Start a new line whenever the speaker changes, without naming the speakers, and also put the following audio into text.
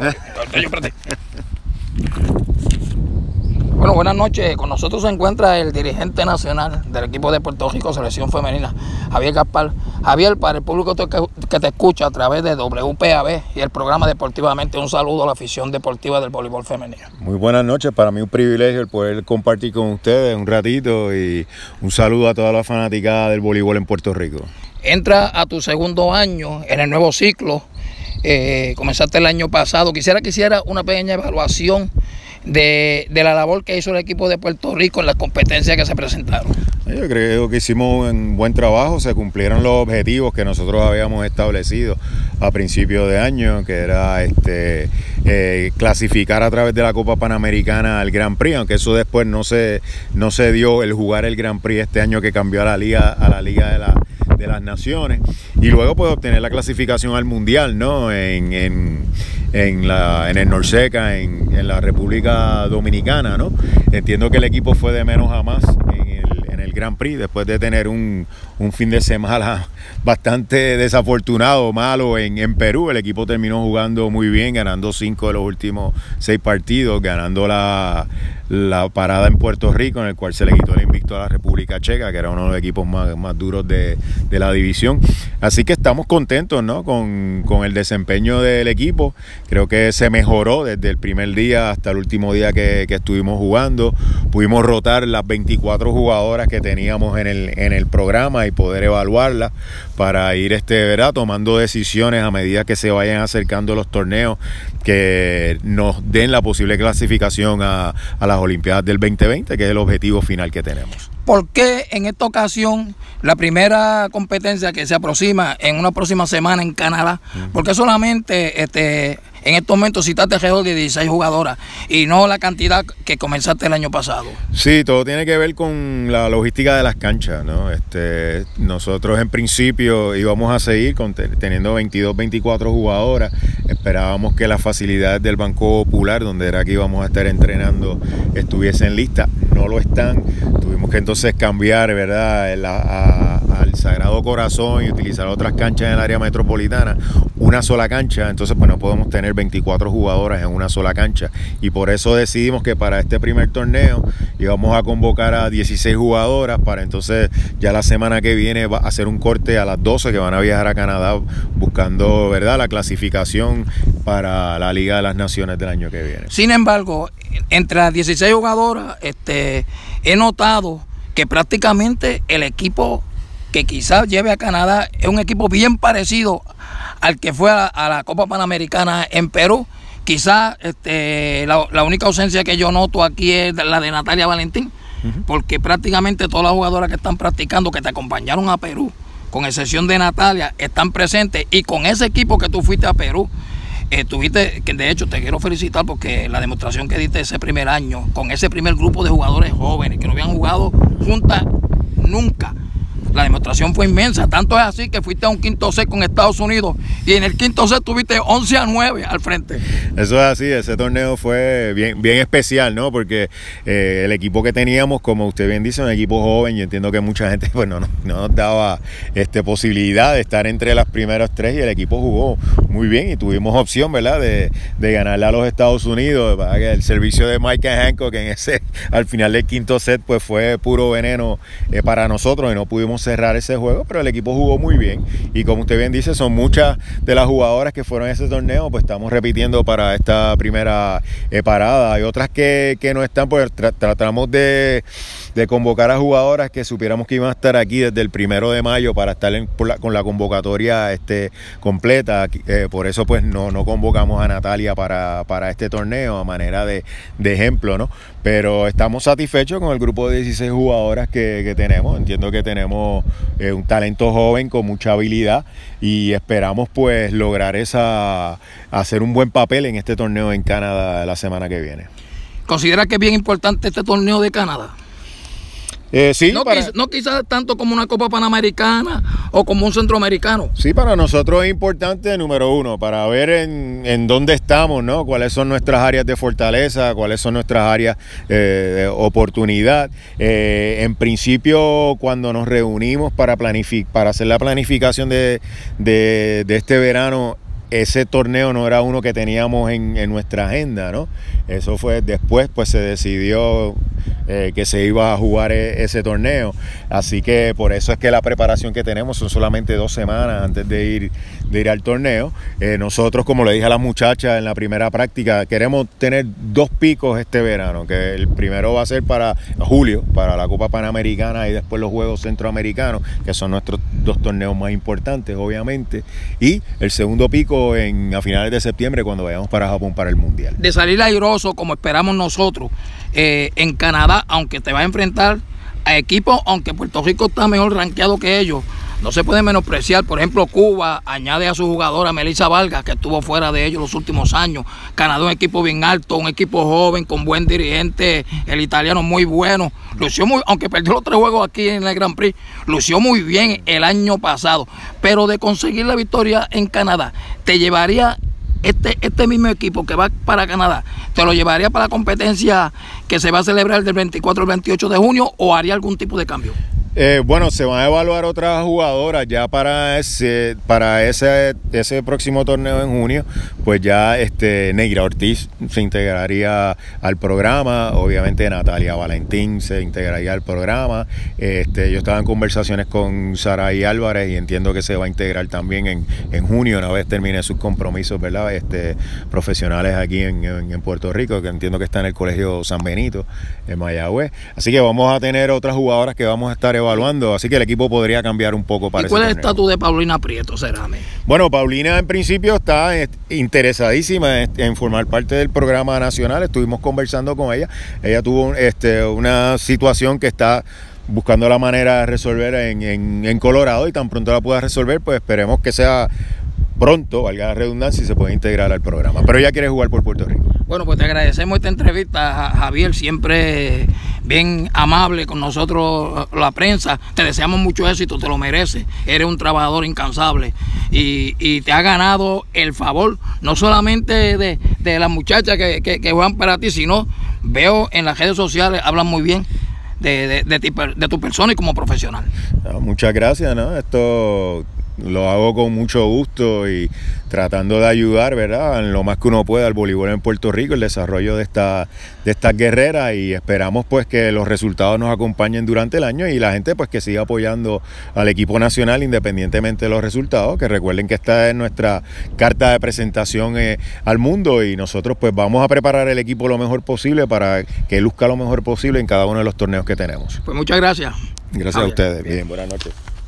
Espérate. Bueno, buenas noches. Con nosotros se encuentra el dirigente nacional del equipo de Puerto Rico, selección femenina, Javier Gaspar. Javier, para el público que te escucha a través de WPAB y el programa Deportivamente, un saludo a la afición deportiva del voleibol femenino.
Muy buenas noches, para mí un privilegio el poder compartir con ustedes un ratito y un saludo a toda la fanaticada del voleibol en Puerto Rico.
Entra a tu segundo año en el nuevo ciclo, comenzaste el año pasado. Quisiera que hiciera una pequeña evaluación de la labor que hizo el equipo de Puerto Rico en las competencias que se presentaron.
Yo creo que hicimos un buen trabajo, se cumplieron los objetivos que nosotros habíamos establecido a principios de año, que era clasificar a través de la Copa Panamericana al Grand Prix, aunque eso después no se dio el jugar el Grand Prix este año, que cambió a la Liga de las Naciones, y luego pues obtener la clasificación al Mundial, ¿no? en el Norseca, en la República Dominicana, ¿no? Entiendo que el equipo fue de menos a más en el Grand Prix, después de tener un fin de semana bastante desafortunado, malo en Perú. El equipo terminó jugando muy bien, ganando 5 de los últimos 6 partidos, ganando la parada en Puerto Rico, en el cual se le quitó el invicto a la República Checa, que era uno de los equipos más duros de la división. Así que estamos contentos, ¿no? con el desempeño del equipo. Creo que se mejoró desde el primer día hasta el último día que estuvimos jugando. Pudimos rotar las 24 jugadoras que teníamos en el programa y poder evaluarlas para ir ¿verdad? Tomando decisiones a medida que se vayan acercando los torneos que nos den la posible clasificación a las Olimpiadas del 2020, que es el objetivo final que tenemos.
¿Por qué en esta ocasión, la primera competencia que se aproxima en una próxima semana en Canadá, por qué solamente en estos momentos citaste alrededor de 16 jugadoras y no la cantidad que comenzaste el año pasado?
Sí, todo tiene que ver con la logística de las canchas, ¿no? Nosotros en principio íbamos a seguir teniendo 22, 24 jugadoras. Esperábamos que las facilidades del Banco Popular, donde era que íbamos a estar entrenando, estuviesen listas. No lo están. Tuvimos que entonces cambiar, ¿verdad?, al Sagrado Corazón y utilizar otras canchas en el área metropolitana. Una sola cancha, entonces pues no podemos tener 24 jugadoras en una sola cancha. Y por eso decidimos que para este primer torneo íbamos a convocar a 16 jugadoras para entonces ya la semana que viene va a hacer un corte a las 12 que van a viajar a Canadá buscando, ¿verdad?, la clasificación para la Liga de las Naciones del año que viene.
Sin embargo, entre las 16 jugadoras he notado que prácticamente el equipo que quizás lleve a Canadá es un equipo bien parecido al que fue a la Copa Panamericana en Perú. Quizás la única ausencia que yo noto aquí es la de Natalia Valentín, porque prácticamente todas las jugadoras que están practicando, que te acompañaron a Perú, con excepción de Natalia, están presentes, y con ese equipo que tú fuiste a Perú, tuviste, que de hecho te quiero felicitar porque la demostración que diste ese primer año, con ese primer grupo de jugadores jóvenes que no habían jugado juntas nunca, la demostración fue inmensa. Tanto es así que fuiste a un quinto set con Estados Unidos y en el quinto set tuviste 11-9 al frente. Eso es así, ese torneo fue bien especial, ¿no? Porque el equipo que teníamos, como usted bien dice, un equipo joven, y entiendo que mucha gente pues no nos daba posibilidad de estar entre las primeras 3, y el equipo jugó muy bien y tuvimos opción, ¿verdad?, de ganarle a los Estados Unidos. El servicio de Micah Hancock al final del quinto set pues fue puro veneno para nosotros y no pudimos cerrar ese juego, pero el equipo jugó muy bien, y como usted bien dice, son muchas de las jugadoras que fueron a ese torneo, pues estamos repitiendo para esta primera parada. Hay otras que no están, pues tratamos de convocar a jugadoras que supiéramos que iban a estar aquí desde el 1 de mayo para estar con la convocatoria completa. Por eso pues no convocamos a Natalia para este torneo a manera de ejemplo, ¿no? Pero estamos satisfechos con el grupo de 16 jugadoras que tenemos. Entiendo que tenemos un talento joven con mucha habilidad y esperamos pues lograr hacer un buen papel en este torneo en Canadá la semana que viene. ¿Considera que es bien importante este torneo de Canadá? Sí, no quizás tanto como una Copa Panamericana o como un Centroamericano. Sí, para nosotros es importante, número uno, para ver en dónde estamos, ¿no? Cuáles son nuestras áreas de fortaleza, cuáles son nuestras áreas de oportunidad. En principio, cuando nos reunimos para hacer la planificación de este verano,
ese torneo no era uno que teníamos en nuestra agenda, ¿no? Eso fue después, pues se decidió que se iba a jugar ese torneo. Así que por eso es que la preparación que tenemos son solamente 2 semanas antes de ir al torneo. Nosotros, como le dije a las muchachas en la primera práctica, queremos tener 2 picos este verano, que el primero va a ser para julio, para la Copa Panamericana y después los Juegos Centroamericanos, que son nuestros 2 torneos más importantes, obviamente. Y el segundo pico a finales de septiembre, cuando vayamos para Japón para el Mundial.
De salir airoso, como esperamos nosotros, en Canadá, aunque te va a enfrentar a equipos, aunque Puerto Rico está mejor rankeado que ellos, no se puede menospreciar. Por ejemplo, Cuba añade a su jugadora Melissa Vargas, que estuvo fuera de ellos los últimos años. Canadá, un equipo bien alto, un equipo joven, con buen dirigente, el italiano muy bueno. Lució muy, aunque perdió los 3 juegos aquí en el Grand Prix, lució muy bien el año pasado. Pero de conseguir la victoria en Canadá, te llevaría este mismo equipo que va para Canadá, ¿te lo llevaría para la competencia que se va a celebrar del 24 al 28 de junio o haría algún tipo de cambio?
Bueno, se van a evaluar otras jugadoras ya para ese próximo torneo en junio. Pues ya Negra Ortiz se integraría al programa, obviamente Natalia Valentín se integraría al programa. Yo estaba en conversaciones con Saraí Álvarez y entiendo que se va a integrar también en junio, una vez termine sus compromisos, ¿verdad? Profesionales aquí en Puerto Rico, que entiendo que está en el Colegio San Benito en Mayagüez. Así que vamos a tener otras jugadoras que vamos a estar evaluando, así que el equipo podría cambiar un poco para
¿Y cuál es el
torneo.
estatus de Paulina Prieto, Cerame?
Bueno, Paulina en principio está interesadísima en formar parte del programa nacional. Estuvimos conversando con ella. Ella tuvo una situación que está buscando la manera de resolver en Colorado, y tan pronto la pueda resolver, pues esperemos que sea pronto, valga la redundancia, y se puede integrar al programa. Pero ella quiere jugar por Puerto Rico.
Bueno, pues te agradecemos esta entrevista, Javier, siempre bien amable con nosotros, la prensa. Te deseamos mucho éxito, te lo mereces. Eres un trabajador incansable y te ha ganado el favor, no solamente de las muchachas que juegan para ti, sino veo en las redes sociales, hablan muy bien de tu persona y como profesional.
Muchas gracias, ¿no? Esto lo hago con mucho gusto y tratando de ayudar, ¿verdad?, en lo más que uno pueda al voleibol en Puerto Rico, el desarrollo de estas guerreras, y esperamos pues que los resultados nos acompañen durante el año y la gente pues que siga apoyando al equipo nacional independientemente de los resultados, que recuerden que esta es nuestra carta de presentación al mundo, y nosotros pues vamos a preparar el equipo lo mejor posible para que luzca lo mejor posible en cada uno de los torneos que tenemos.
Pues muchas gracias.
Gracias a ustedes. Bien, buenas noches.